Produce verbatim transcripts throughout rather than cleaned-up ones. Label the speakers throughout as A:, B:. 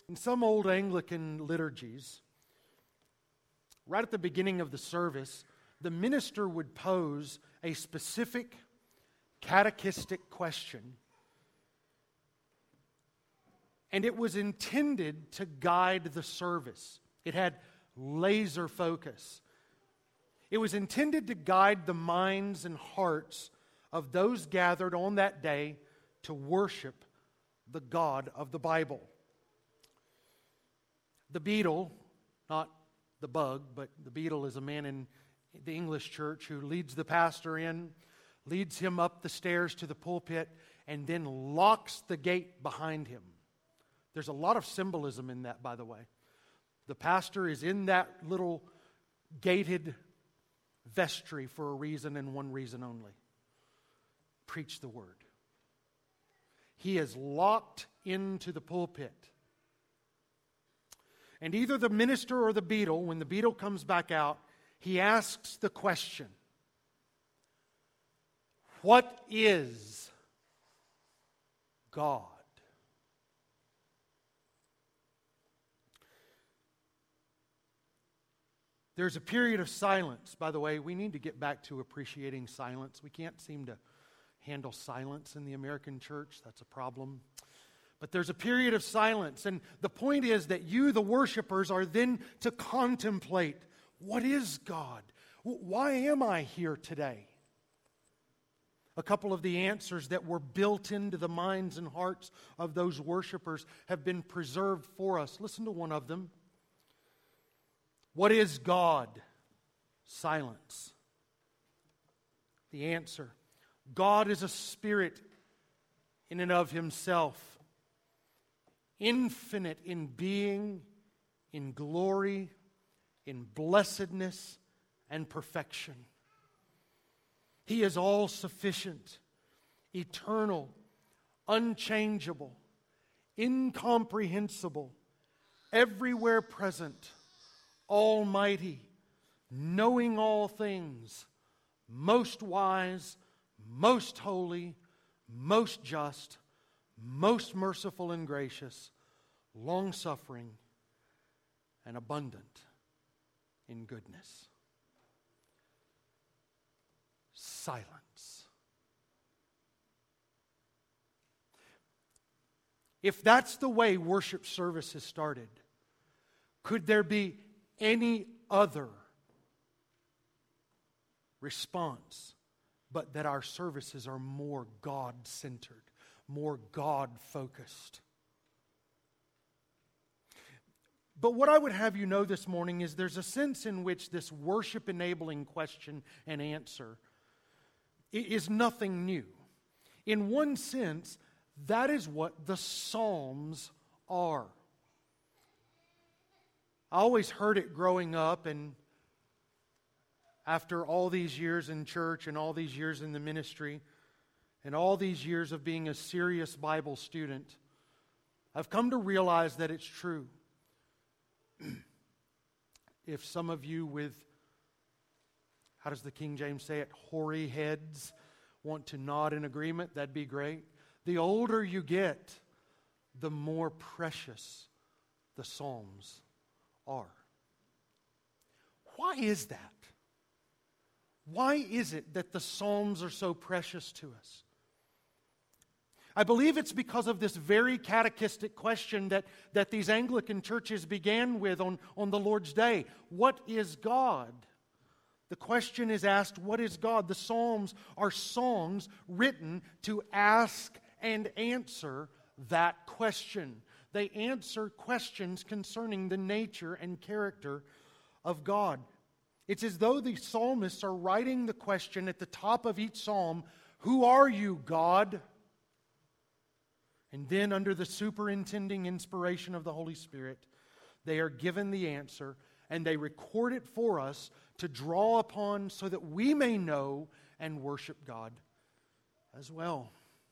A: In some old Anglican liturgies, right at the beginning of the service, the minister would pose a specific catechistic question, and it was intended to guide the service. It had laser focus. It was intended to guide the minds and hearts of those gathered on that day to worship the God of the Bible. The beadle, not the bug, but the beadle is a man in the English church who leads the pastor in, leads him up the stairs to the pulpit, and then locks the gate behind him. There's a lot of symbolism in that, by the way. The pastor is in that little gated vestry for a reason and one reason only. Preach the word. He is locked into the pulpit. And either the minister or the beadle, when the beadle comes back out, he asks the question, what is God? There's a period of silence. By the way, we need to get back to appreciating silence. We can't seem to handle silence in the American church. That's a problem. But there's a period of silence. And the point is that you, the worshipers, are then to contemplate, what is God? Why am I here today? A couple of the answers that were built into the minds and hearts of those worshipers have been preserved for us. Listen to one of them. What is God? Silence. The answer. God is a spirit in and of himself, infinite in being, in glory, in blessedness and perfection. He is all sufficient, eternal, unchangeable, incomprehensible, everywhere present, almighty, knowing all things, most wise, most holy, most just, most merciful and gracious, long-suffering, and abundant in goodness. Silence. If that's the way worship service has started, could there be any other response but that our services are more God-centered, more God-focused? But what I would have you know this morning is there's a sense in which this worship-enabling question and answer is nothing new. In one sense, that is what the Psalms are. I always heard it growing up, and after all these years in church and all these years in the ministry and all these years of being a serious Bible student, I've come to realize that it's true. If some of you with, how does the King James say it, hoary heads want to nod in agreement, that'd be great. The older you get, the more precious the Psalms are. Why is that? Why is it that the Psalms are so precious to us? I believe it's because of this very catechistic question that, that these Anglican churches began with on, on the Lord's Day. What is God? The question is asked, what is God? The Psalms are songs written to ask and answer that question. They answer questions concerning the nature and character of God. It's as though the psalmists are writing the question at the top of each psalm, who are you, God? And then under the superintending inspiration of the Holy Spirit, they are given the answer and they record it for us to draw upon so that we may know and worship God as well.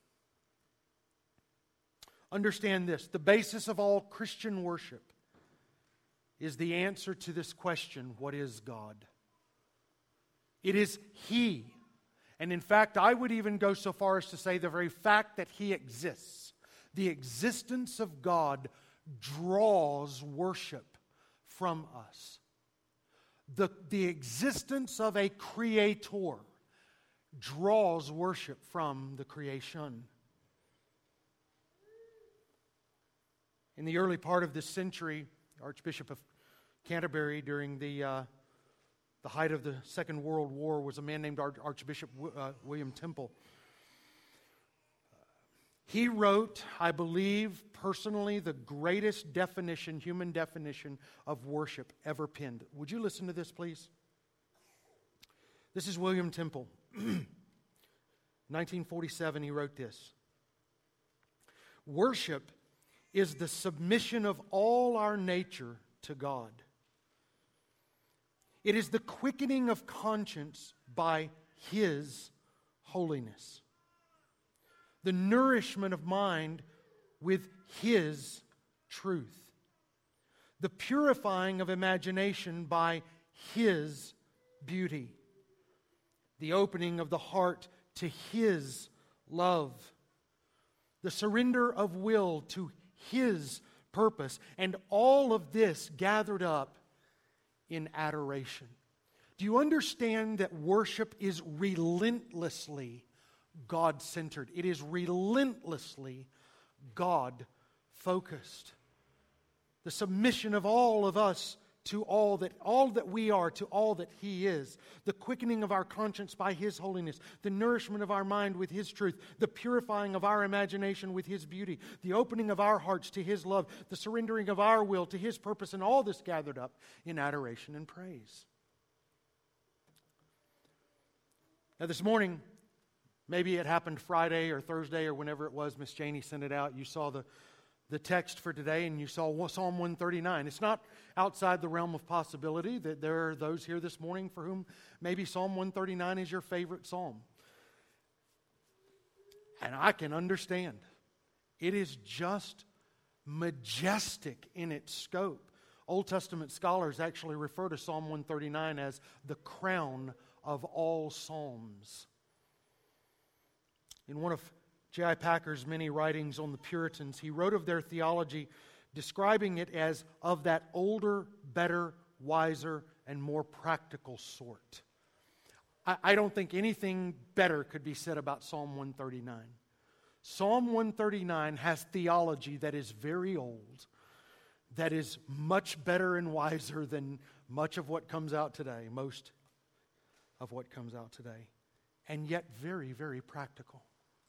A: Understand this, the basis of all Christian worship is the answer to this question, what is God? It is He. And in fact, I would even go so far as to say the very fact that He exists, the existence of God draws worship from us. The, the existence of a creator draws worship from the creation. In the early part of this century, Archbishop of Canterbury, during the, uh, the height of the Second World War, was a man named Arch- Archbishop uh, William Temple. He wrote, I believe, personally, the greatest definition, human definition of worship ever penned. Would you listen to this, please? This is William Temple. nineteen forty-seven, he wrote this. Worship is the submission of all our nature to God. It is the quickening of conscience by His holiness. The nourishment of mind with His truth. The purifying of imagination by His beauty. The opening of the heart to His love. The surrender of will to His purpose. And all of this gathered up in adoration. Do you understand that worship is relentlessly God-centered? It is relentlessly God-focused. The submission of all of us to all that all that we are, to all that He is. The quickening of our conscience by His holiness. The nourishment of our mind with His truth. The purifying of our imagination with His beauty. The opening of our hearts to His love. The surrendering of our will to His purpose. And all this gathered up in adoration and praise. Now this morning, maybe it happened Friday or Thursday or whenever it was, Miss Janie sent it out. You saw the, the text for today and you saw Psalm one thirty-nine. It's not outside the realm of possibility that there are those here this morning for whom maybe Psalm one thirty-nine is your favorite psalm. And I can understand. It is just majestic in its scope. Old Testament scholars actually refer to Psalm one thirty-nine as the crown of all psalms. In one of J I Packer's many writings on the Puritans, he wrote of their theology, describing it as of that older, better, wiser, and more practical sort. I, I don't think anything better could be said about Psalm one thirty-nine. Psalm one thirty-nine has theology that is very old, that is much better and wiser than much of what comes out today, most of what comes out today, and yet very, very practical.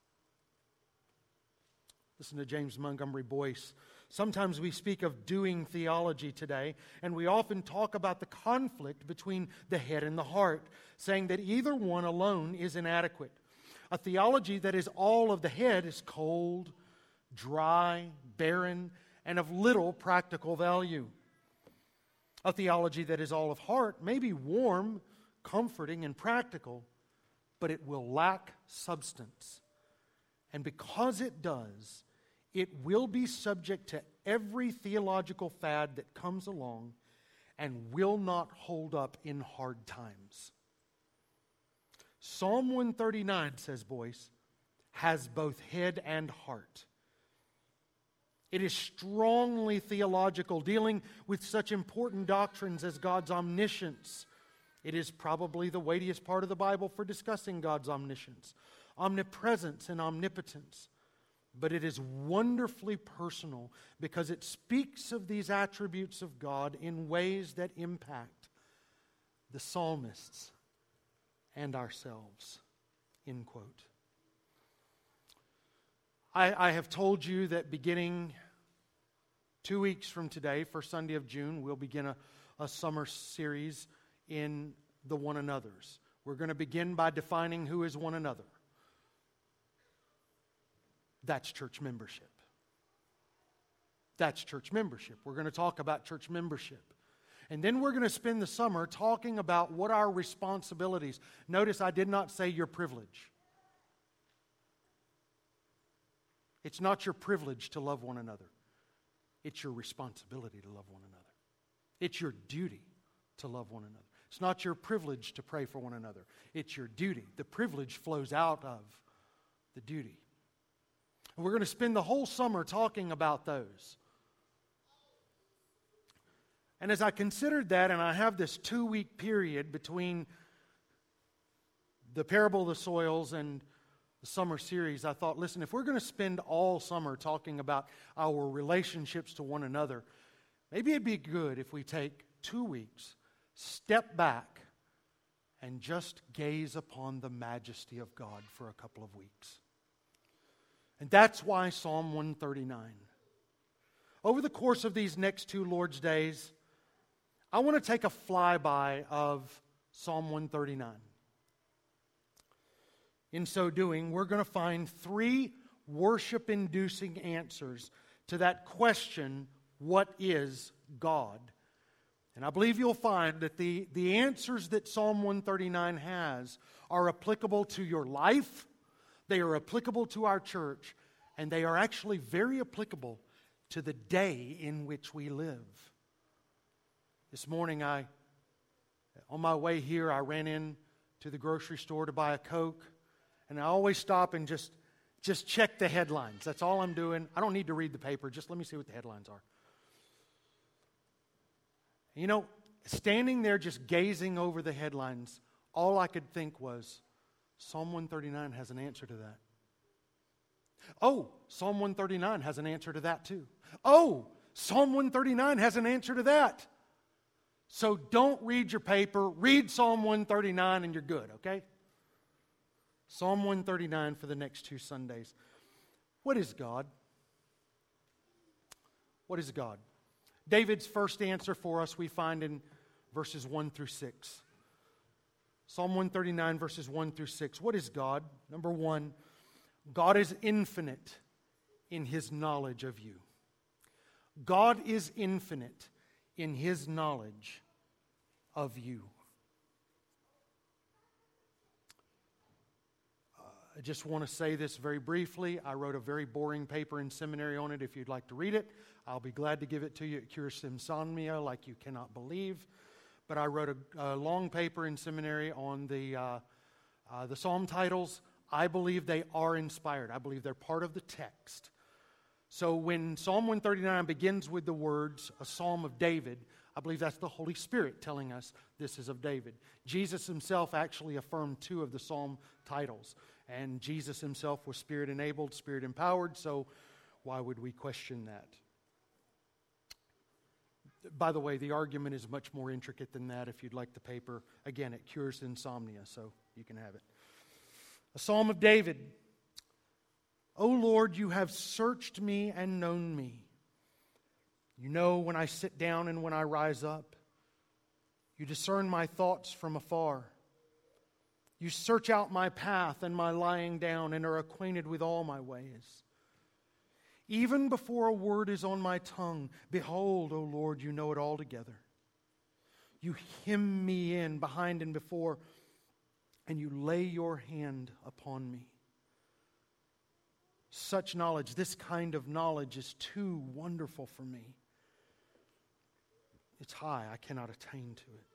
A: Listen to James Montgomery Boyce. Sometimes we speak of doing theology today, and we often talk about the conflict between the head and the heart, saying that either one alone is inadequate. A theology that is all of the head is cold, dry, barren, and of little practical value. A theology that is all of heart may be warm, comforting, and practical, but it will lack substance. And because it does, it will be subject to every theological fad that comes along and will not hold up in hard times. Psalm one thirty-nine, says Boyce, has both head and heart. It is strongly theological, dealing with such important doctrines as God's omniscience. It is probably the weightiest part of the Bible for discussing God's omniscience, omnipresence, and omnipotence. But it is wonderfully personal because it speaks of these attributes of God in ways that impact the psalmists and ourselves. End quote. I, I have told you that beginning two weeks from today, first Sunday of June, we'll begin a, a summer series in the one another's. We're going to begin by defining who is one another. That's church membership. That's church membership. We're going to talk about church membership. And then we're going to spend the summer talking about what our responsibilities. Notice I did not say your privilege. It's not your privilege to love one another. It's your responsibility to love one another. It's your duty to love one another. It's not your privilege to pray for one another. It's your duty. The privilege flows out of the duty. And we're going to spend the whole summer talking about those. And as I considered that, and I have this two-week period between the parable of the soils and the summer series, I thought, listen, if we're going to spend all summer talking about our relationships to one another, maybe it'd be good if we take two weeks, step back, and just gaze upon the majesty of God for a couple of weeks. And that's why Psalm one thirty-nine. Over the course of these next two Lord's Days, I want to take a flyby of Psalm one thirty-nine. In so doing, we're going to find three worship-inducing answers to that question, what is God? And I believe you'll find that the, the answers that Psalm one thirty-nine has are applicable to your life, they are applicable to our church, and they are actually very applicable to the day in which we live. This morning, I, on my way here, I ran in to the grocery store to buy a Coke, and I always stop and just, just check the headlines. That's all I'm doing. I don't need to read the paper. Just let me see what the headlines are. You know, standing there just gazing over the headlines, all I could think was, Psalm one thirty-nine has an answer to that. Oh, Psalm one thirty-nine has an answer to that too. Oh, Psalm one thirty-nine has an answer to that. So don't read your paper, read Psalm one thirty-nine and you're good, okay? Psalm one thirty-nine for the next two Sundays. What is God? What is God? David's first answer for us we find in verses one through six. Psalm one thirty-nine, verses one through six. What is God? Number one, God is infinite in His knowledge of you. God is infinite in His knowledge of you. Uh, I just want to say this very briefly. I wrote a very boring paper in seminary on it. If you'd like to read it, I'll be glad to give it to you. It cures insomnia like you cannot believe. But I wrote a, a long paper in seminary on the, uh, uh, the psalm titles. I believe they are inspired. I believe they're part of the text. So when Psalm one thirty-nine begins with the words, a psalm of David, I believe that's the Holy Spirit telling us this is of David. Jesus himself actually affirmed two of the psalm titles. And Jesus himself was Spirit-enabled, Spirit-empowered, so why would we question that? By the way, the argument is much more intricate than that. If you'd like the paper, again, it cures insomnia, so you can have it. A psalm of David. O Lord, you have searched me and known me. You know when I sit down and when I rise up. You discern my thoughts from afar. You search out my path and my lying down and are acquainted with all my ways. Even before a word is on my tongue, behold, O Lord, you know it altogether. You hem me in behind and before, and you lay your hand upon me. Such knowledge, this kind of knowledge is too wonderful for me. It's high, I cannot attain to it.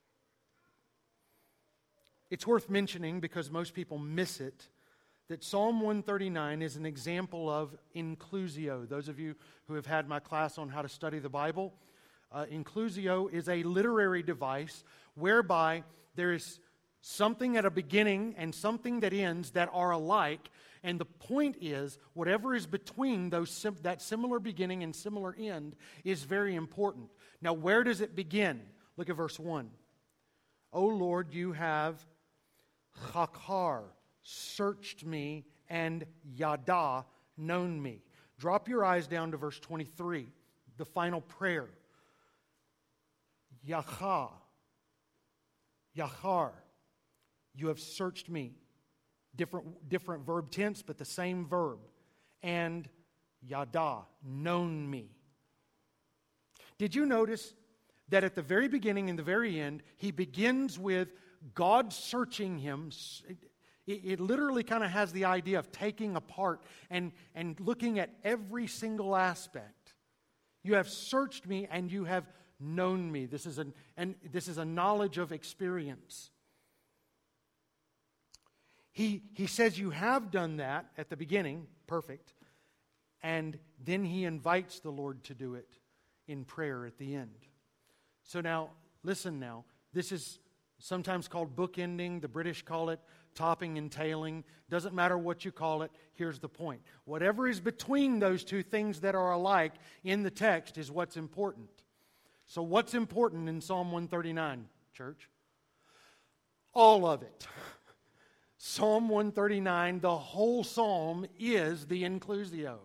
A: It's worth mentioning, because most people miss it, that Psalm one thirty-nine is an example of inclusio. Those of you who have had my class on how to study the Bible, uh, inclusio is a literary device whereby there is something at a beginning and something that ends that are alike, and the point is, whatever is between those sim- that similar beginning and similar end is very important. Now, where does it begin? Look at verse one. O Lord, you have chakar, searched me, and yada, known me. Drop your eyes down to verse twenty-three, the final prayer. Yacha, Yachar, you have searched me. Different, different verb tense, but the same verb. And yada, known me. Did you notice that at the very beginning and the very end, he begins with God searching him? It, it literally kind of has the idea of taking apart and, and looking at every single aspect. You have searched me and you have known me. This is, an, and this is a knowledge of experience. He, he says you have done that at the beginning, perfect, and then he invites the Lord to do it in prayer at the end. So now, listen now. This is sometimes called bookending. The British call it topping and tailing. Doesn't matter what you call it. Here's the point. Whatever is between those two things that are alike in the text is what's important. So what's important in Psalm one thirty-nine, church? All of it. Psalm one thirty-nine, the whole psalm is the inclusio.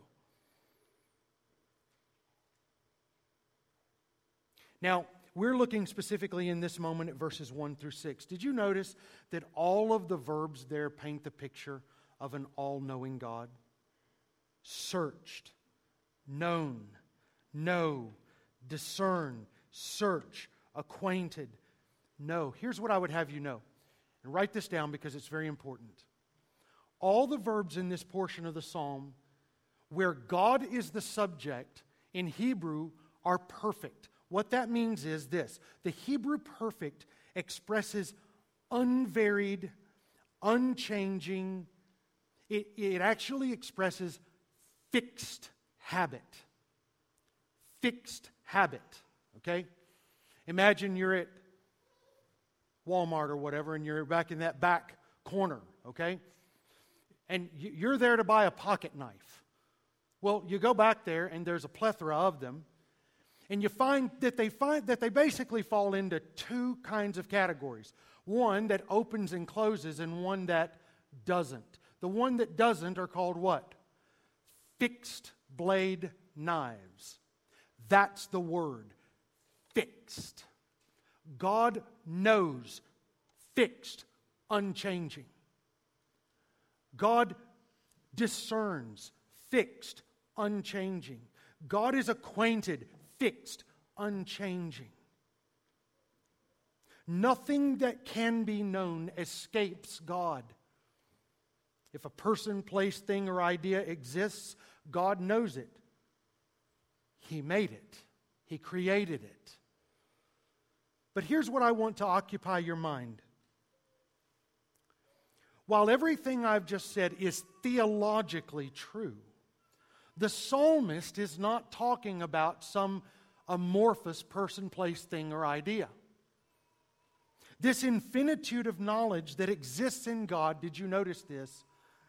A: Now, we're looking specifically in this moment at verses one through six. Did you notice that all of the verbs there paint the picture of an all-knowing God? Searched, known, know, discern, search, acquainted, know. Here's what I would have you know. And write this down because it's very important. All the verbs in this portion of the psalm where God is the subject in Hebrew are perfect. What that means is this. The Hebrew perfect expresses unvaried, unchanging. It, it actually expresses fixed habit. Fixed habit. Okay? Imagine you're at Walmart or whatever, and you're back in that back corner, okay? And you're there to buy a pocket knife. Well, you go back there, and there's a plethora of them, and you find that they find that they basically fall into two kinds of categories. One that opens and closes, and one that doesn't. The one that doesn't are called what? Fixed blade knives. That's the word. Fixed. God knows, fixed, unchanging. God discerns, fixed, unchanging. God is acquainted, fixed, unchanging. Nothing that can be known escapes God. If a person, place, thing, or idea exists, God knows it. He made it. He created it. But here's what I want to occupy your mind. While everything I've just said is theologically true, the psalmist is not talking about some amorphous person, place, thing, or idea. This infinitude of knowledge that exists in God, did you notice this,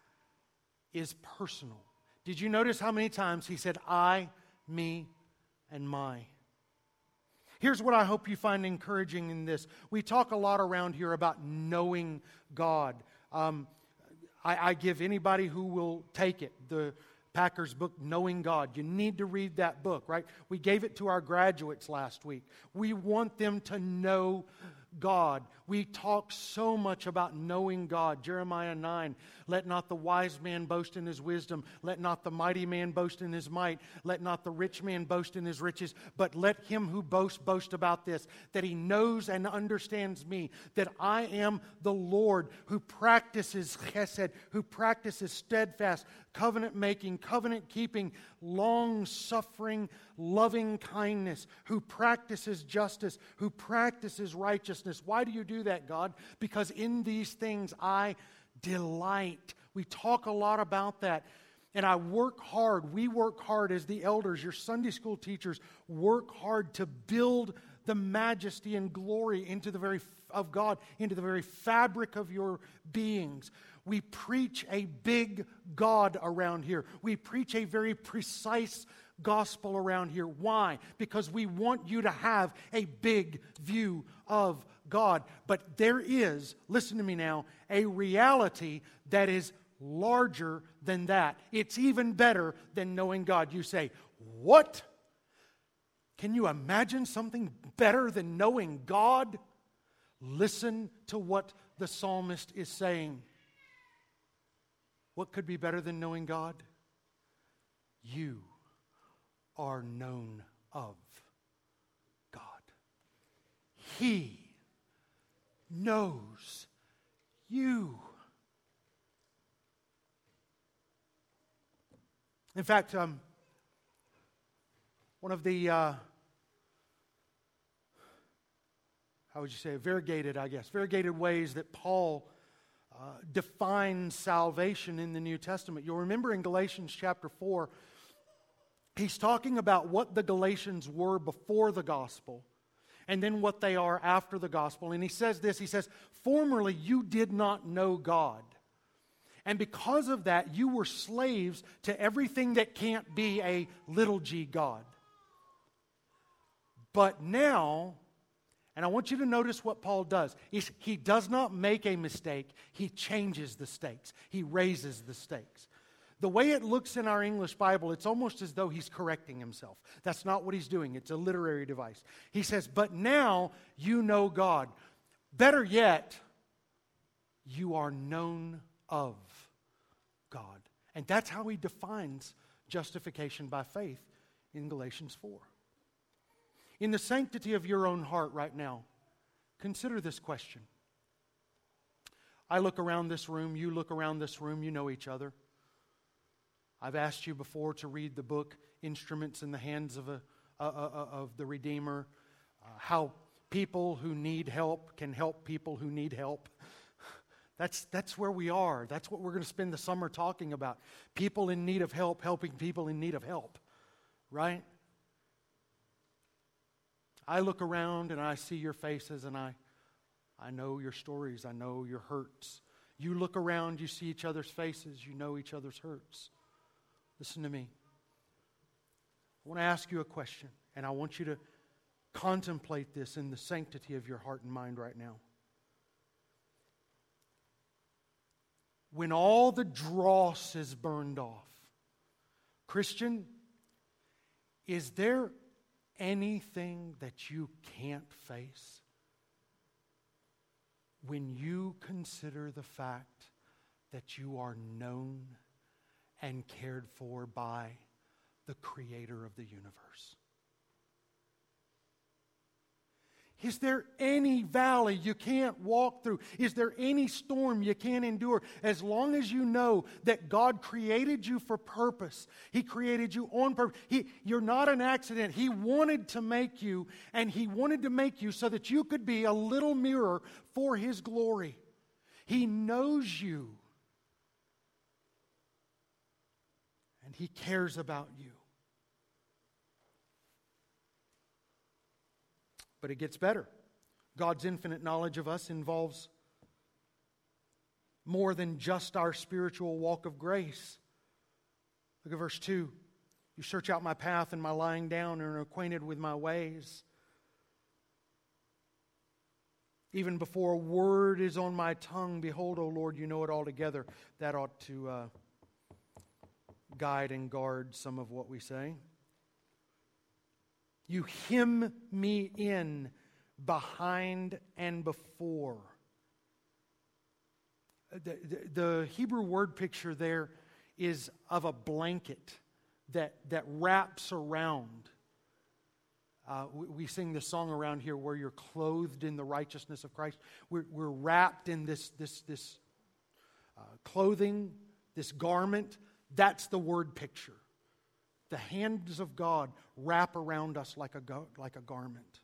A: is personal. Did you notice how many times he said, I, me, and my? Here's what I hope you find encouraging in this. We talk a lot around here about knowing God. Um, I, I give anybody who will take it the Packer's book, Knowing God. You need to read that book, right? We gave it to our graduates last week. We want them to know God. We talk so much about knowing God. Jeremiah nine, let not the wise man boast in his wisdom. Let not the mighty man boast in his might. Let not the rich man boast in his riches. But let him who boasts boast about this, that he knows and understands me, that I am the Lord who practices chesed, who practices steadfast, covenant-making, covenant-keeping, long-suffering, loving kindness, who practices justice, who practices righteousness. Why do you do that, God? Because in these things I delight. We talk a lot about that. And I work hard. We work hard as the elders, your Sunday school teachers, work hard to build the majesty and glory into the very of God, into the very fabric of your beings. We preach a big God around here. We preach a very precise gospel around here. Why? Because we want you to have a big view of God. But there is, listen to me now, a reality that is larger than that. It's even better than knowing God. You say, what? Can you imagine something better than knowing God? Listen to what the psalmist is saying. What could be better than knowing God? You are known of God. He knows you. In fact, um, one of the, uh, how would you say, variegated, I guess, variegated ways that Paul uh, defines salvation in the New Testament. You'll remember in Galatians chapter four, he's talking about what the Galatians were before the gospel. and then what they are after the gospel. And he says this, he says, formerly you did not know God. And because of that, you were slaves to everything that can't be a little g God. But now, and I want you to notice what Paul does. He's, he does not make a mistake. He changes the stakes. He raises the stakes. The way it looks in our English Bible, it's almost as though he's correcting himself. That's not what he's doing. It's a literary device. He says, but now you know God. Better yet, you are known of God. And that's how he defines justification by faith in Galatians four. In the sanctity of your own heart right now, consider this question. I look around this room, you look around this room, you know each other. I've asked you before to read the book, Instruments in the Hands of, a, uh, uh, of the Redeemer, uh, how people who need help can help people who need help. That's, that's where we are. That's what we're going to spend the summer talking about. People in need of help, helping people in need of help, right? I look around and I see your faces and I, I know your stories. I know your hurts. You look around, you see each other's faces. You know each other's hurts. Listen to me. I want to ask you a question, and I want you to contemplate this in the sanctity of your heart and mind right now. When all the dross is burned off, Christian, is there anything that you can't face when you consider the fact that you are known and cared for by the Creator of the universe? Is there any valley you can't walk through? Is there any storm you can't endure? As long as you know that God created you for purpose. He created you on purpose. He, you're not an accident. He wanted to make you, and He wanted to make you so that you could be a little mirror for His glory. He knows you. And He cares about you. But it gets better. God's infinite knowledge of us involves more than just our spiritual walk of grace. Look at verse two. You search out my path and my lying down and are acquainted with my ways. Even before a word is on my tongue, behold, O Lord, you know it altogether. That ought to uh, guide and guard some of what we say. You hem me in behind and before. The, the, the Hebrew word picture there is of a blanket that, that wraps around. Uh, we, we sing this song around here where you're clothed in the righteousness of Christ. We're, we're wrapped in this, this, this uh, clothing, this garment. That's the word picture. The hands of God wrap around us like a, go- like a garment.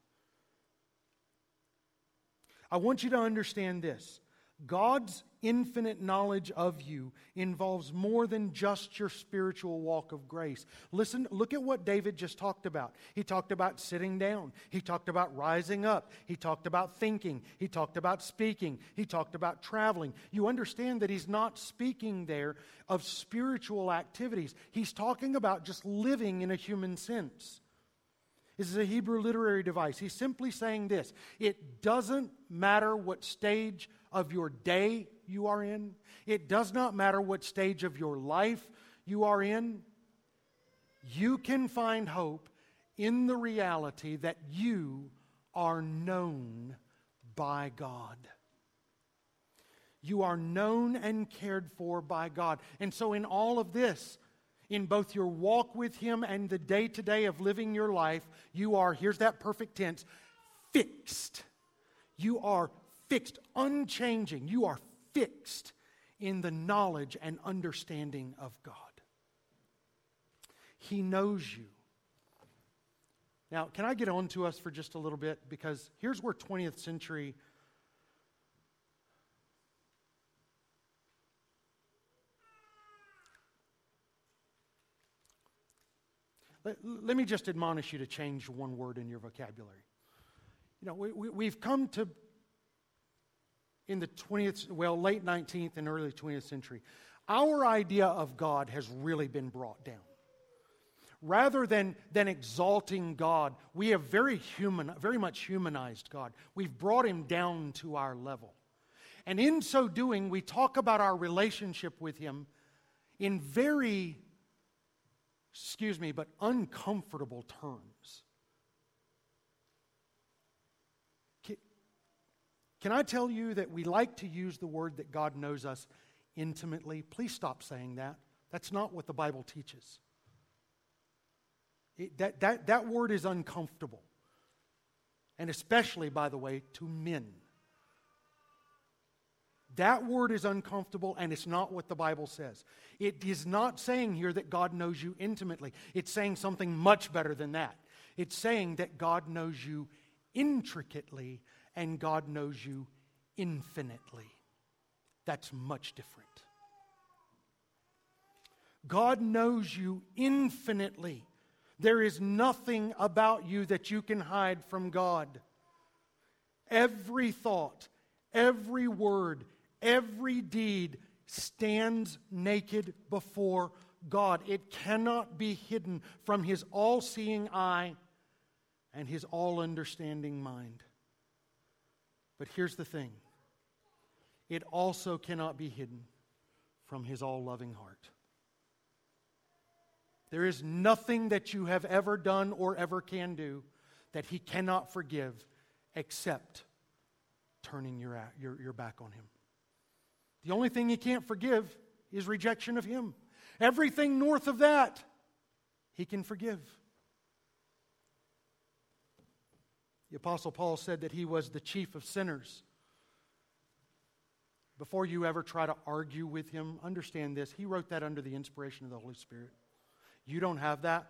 A: I want you to understand this. God's infinite knowledge of you involves more than just your spiritual walk of grace. Listen, look at what David just talked about. He talked about sitting down. He talked about rising up. He talked about thinking. He talked about speaking. He talked about traveling. You understand that he's not speaking there of spiritual activities. He's talking about just living in a human sense. This is a Hebrew literary device. He's simply saying this. It doesn't matter what stage of your day you are in. It does not matter what stage of your life you are in. You can find hope in the reality that you are known by God. You are known and cared for by God. And so in all of this, in both your walk with Him and the day-to-day of living your life, you are, here's that perfect tense, fixed. You are fixed, unchanging. You are fixed in the knowledge and understanding of God. He knows you. Now, can I get on to us for just a little bit? Because here's where twentieth century Let, let me just admonish you to change one word in your vocabulary. You know, we, we, we've come to, in the twentieth, well, late nineteenth and early twentieth century, our idea of God has really been brought down. Rather than, than exalting God, we have very human, very much humanized God. We've brought Him down to our level. And in so doing, we talk about our relationship with Him in very, excuse me, but uncomfortable terms. Can, can I tell you that we like to use the word that God knows us intimately? Please stop saying that. That's not what the Bible teaches. It, that, that, that word is uncomfortable. And especially, by the way, to men. That word is uncomfortable, and it's not what the Bible says. It is not saying here that God knows you intimately. It's saying something much better than that. It's saying that God knows you intricately, and God knows you infinitely. That's much different. God knows you infinitely. There is nothing about you that you can hide from God. Every thought, every word, every deed stands naked before God. It cannot be hidden from His all-seeing eye and His all-understanding mind. But here's the thing. It also cannot be hidden from His all-loving heart. There is nothing that you have ever done or ever can do that He cannot forgive except turning your, your, your back on Him. The only thing He can't forgive is rejection of Him. Everything north of that, He can forgive. The Apostle Paul said that he was the chief of sinners. Before you ever try to argue with him, understand this. He wrote that under the inspiration of the Holy Spirit. You don't have that.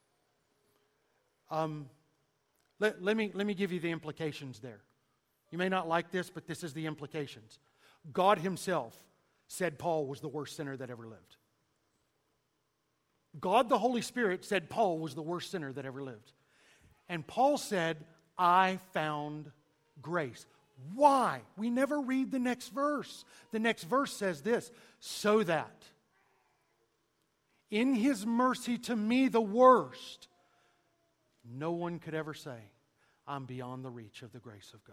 A: Um, let, let me, let me give you the implications there. You may not like this, but this is the implications. God Himself said Paul was the worst sinner that ever lived. God the Holy Spirit said Paul was the worst sinner that ever lived. And Paul said, I found grace. Why? We never read the next verse. The next verse says this, so that in His mercy to me, the worst, no one could ever say, I'm beyond the reach of the grace of God.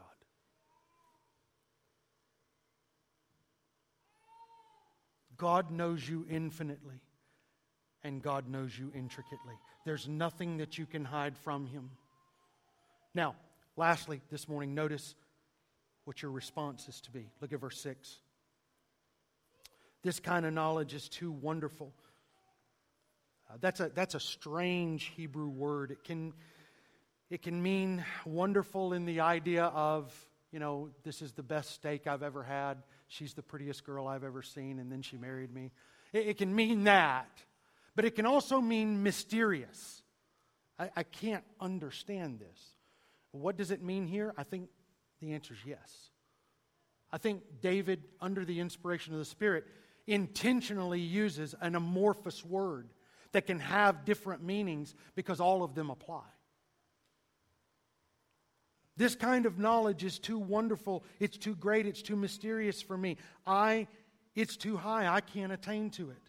A: God knows you infinitely, and God knows you intricately. There's nothing that you can hide from Him. Now, lastly, this morning, notice what your response is to be. Look at verse six. This kind of knowledge is too wonderful. Uh, that's a that's a strange Hebrew word. It can it can mean wonderful in the idea of, you know, this is the best steak I've ever had. She's the prettiest girl I've ever seen, and then she married me. It, it can mean that, but it can also mean mysterious. I, I can't understand this. What does it mean here? I think the answer is yes. I think David, under the inspiration of the Spirit, intentionally uses an amorphous word that can have different meanings because all of them apply. This kind of knowledge is too wonderful, it's too great, it's too mysterious for me. I, it's too high, I can't attain to it.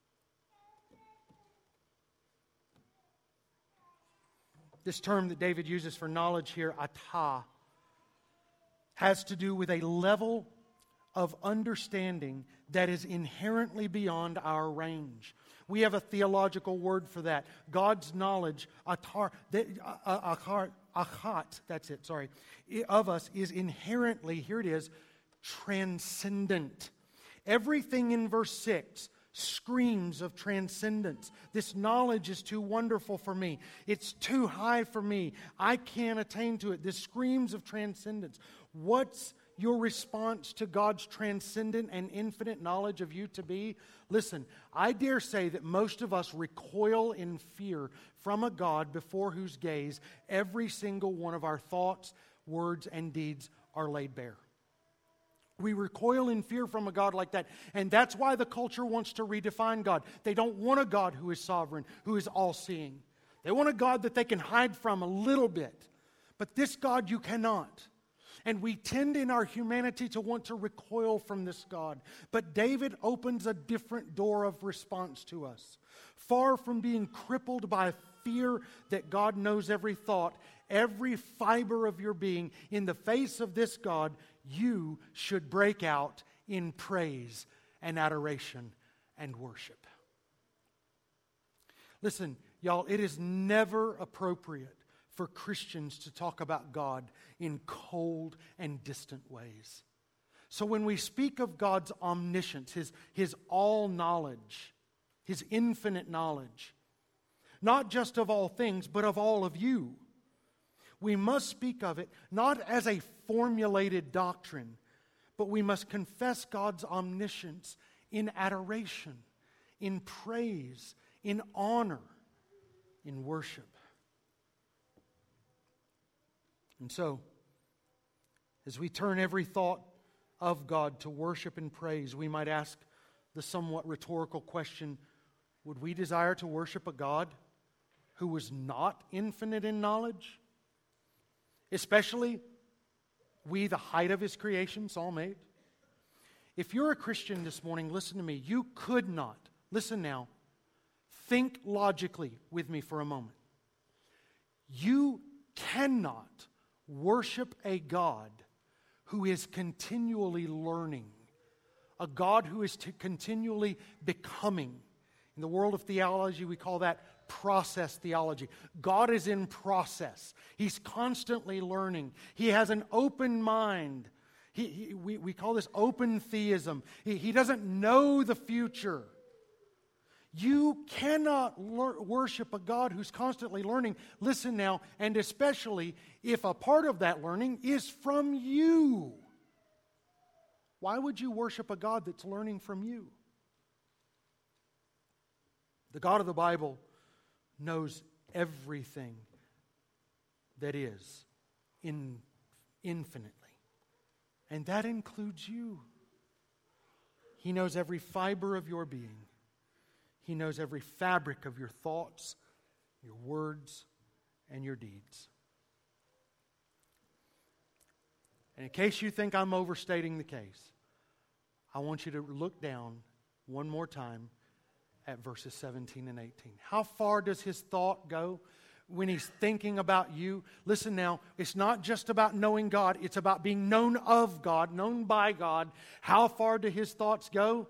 A: This term that David uses for knowledge here, atah, has to do with a level of understanding that is inherently beyond our range. We have a theological word for that. God's knowledge, atar, achat, that's it, sorry, of us is inherently, here it is, transcendent. Everything in verse six screams of transcendence. This knowledge is too wonderful for me. It's too high for me. I can't attain to it. This screams of transcendence. What's your response to God's transcendent and infinite knowledge of you to be? Listen, I dare say that most of us recoil in fear from a God before whose gaze every single one of our thoughts, words, and deeds are laid bare. We recoil in fear from a God like that. And that's why the culture wants to redefine God. They don't want a God who is sovereign, who is all-seeing. They want a God that they can hide from a little bit. But this God you cannot. And we tend in our humanity to want to recoil from this God. But David opens a different door of response to us. Far from being crippled by fear that God knows every thought, every fiber of your being, in the face of this God, you should break out in praise and adoration and worship. Listen, y'all, it is never appropriate for Christians to talk about God in cold and distant ways. So when we speak of God's omniscience, His, his all-knowledge, His infinite knowledge, not just of all things, but of all of you, we must speak of it not as a formulated doctrine, but we must confess God's omniscience in adoration, in praise, in honor, in worship. And so, as we turn every thought of God to worship and praise, we might ask the somewhat rhetorical question, would we desire to worship a God who was not infinite in knowledge? Especially we, the height of His creation, Psalm eight. If you're a Christian this morning, listen to me. You could not, listen now, think logically with me for a moment. You cannot worship a God who is continually learning, a God who is t- continually becoming. In the world of theology, we call that process theology. God is in process. He's constantly learning. He has an open mind. He, he, we, we call this open theism. He, he doesn't know the future. You cannot lear- worship a God who's constantly learning. Listen now, and especially if a part of that learning is from you. Why would you worship a God that's learning from you? The God of the Bible knows everything that is in, infinitely. And that includes you. He knows every fiber of your being. He knows every fabric of your thoughts, your words, and your deeds. And in case you think I'm overstating the case, I want you to look down one more time at verses seventeen and eighteen. How far does his thought go when he's thinking about you? Listen now, it's not just about knowing God, it's about being known of God, known by God. How far do his thoughts go?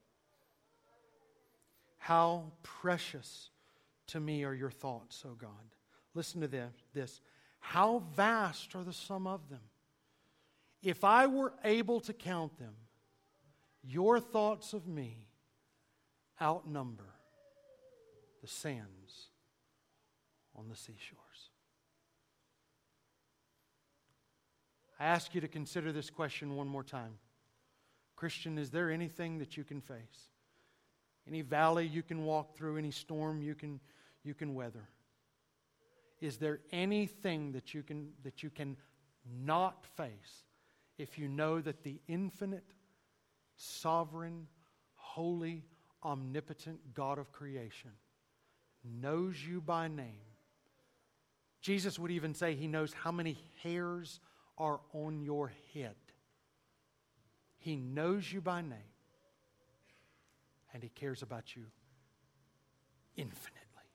A: How precious to me are your thoughts, O God. Listen to this, this. How vast are the sum of them? If I were able to count them, your thoughts of me outnumber the sands on the seashores. I ask you to consider this question one more time. Christian, is there anything that you can face? Any valley you can walk through, any storm you can, you can weather? Is there anything that you can, that you can not face if you know that the infinite, sovereign, holy, omnipotent God of creation knows you by name? Jesus would even say He knows how many hairs are on your head. He knows you by name. And He cares about you infinitely.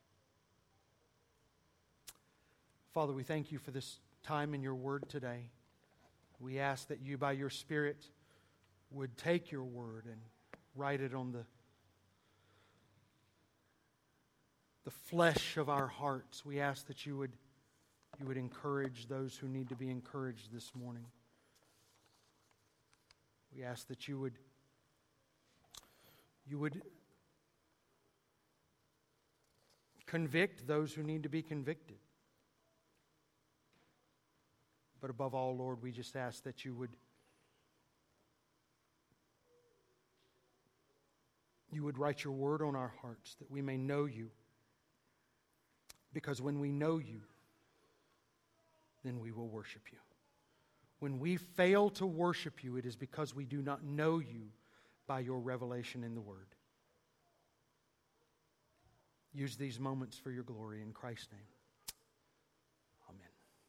A: Father, we thank You for this time in Your Word today. We ask that You, by Your Spirit, would take Your Word and write it on the, the flesh of our hearts. We ask that You would, You would encourage those who need to be encouraged this morning. We ask that You would You would convict those who need to be convicted. But above all, Lord, we just ask that You would You would write Your word on our hearts that we may know You. Because when we know You, then we will worship You. When we fail to worship You, it is because we do not know You by Your revelation in the Word. Use these moments for Your glory in Christ's name.